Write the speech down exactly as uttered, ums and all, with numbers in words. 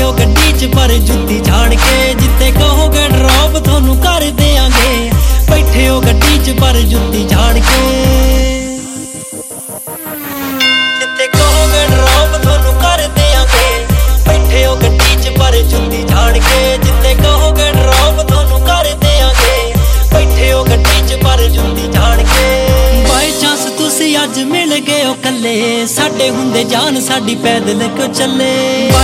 बैठे हो गड्डी च पर जुत्ती झाड़ के, जिथे कहोगे ड्रॉप थोनू कर देंगे। बैठे हो गड्डी च पर जुत्ती झाड़ के, जिथे कहोगे ड्रॉप थोनू कर देंगे। बैठे हो गड्डी च पर जुत्ती झाड़ के, जिथे कहोगे ड्रॉप थोनू कर देंगे। बैठे हो गड्डी च पर जुत्ती झाड़ के। बाई चांस तुसी अज मिल गए हो कल्ले, साडे हुंदे जान साडी पैदल क्यों चले।